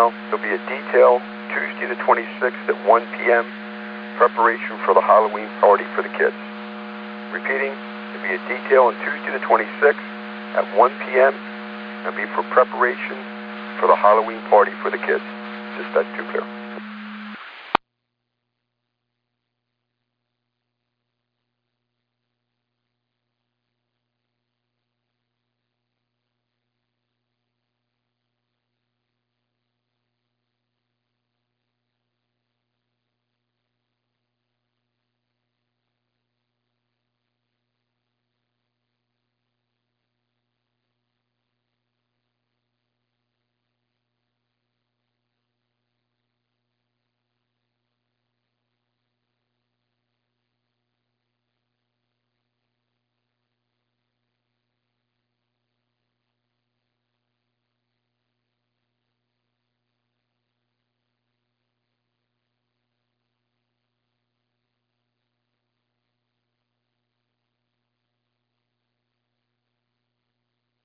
now. There'll be a detail Tuesday the 26th at 1 p.m., preparation for the Halloween party for the kids. Repeating, there'll be a detail on Tuesday the 26th at 1 p.m. It'll be for preparation for the Halloween party for the kids. Just that too clear.